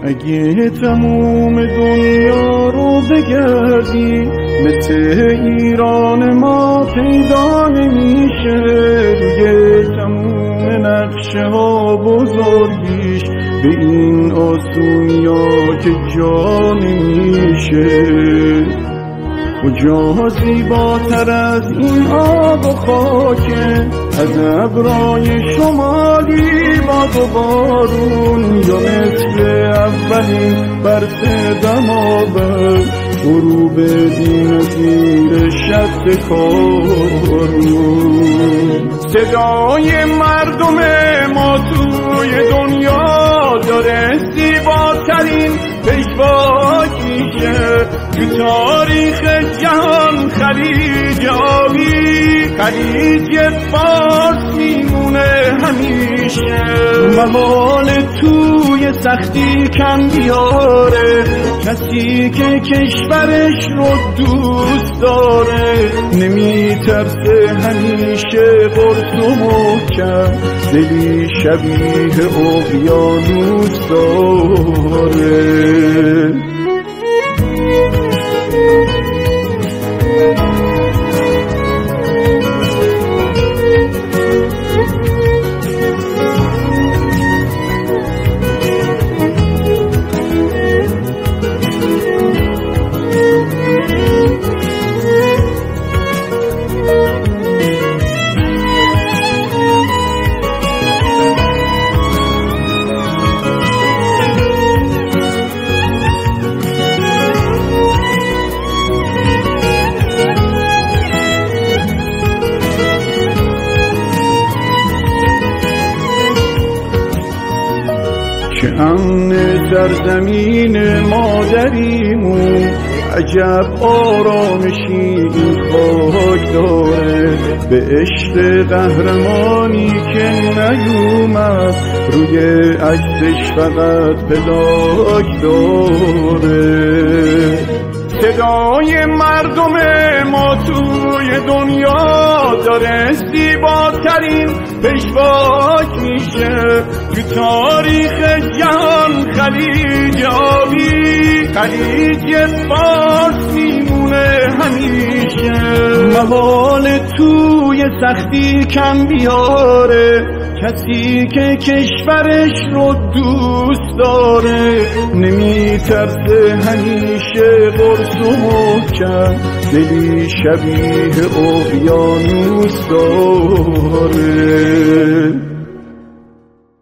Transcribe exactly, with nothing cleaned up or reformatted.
اگه تموم دنیا رو بگردی مثل ایران ما پیدا نمیشه، روی تموم نقشه ها بزرگیش به این آسونیا که جا نمیشه. کجا زیباتر از این آب و خاکه، از ابرای شمالی باد و بارون، یا مثل اولین برف دماوند غروب بی‌نظیر شط کارون. صدای مردم ما توی دنیا داره زیباترین پژواک میشه، تو تاریخ جهان خلیج آبی خلیج فارس میمونه همیشه. محال توی سختی کم بیاره کسی که کشورش رو دوست داره، نمیترسه همیشه قرص و محکم، دلی شبیه اقیانوس داره. که امن سرزمین مادریمون عجب آرامشی این خاک داره، به عشق قهرمانی که نیومد روی عکسش فقط پلاک داره. صدای مردم ما توی دنیا داره زیباترین پژواک میشه، تو تاریخ جهان خلیج آبی خلیج فارس میمونه همیشه. محال توی سختی کم بیاره کسی که کشورش رو دوست داره، نمیترسه همیشه قرص و محکم، دلی شبیه اقیانوس داره.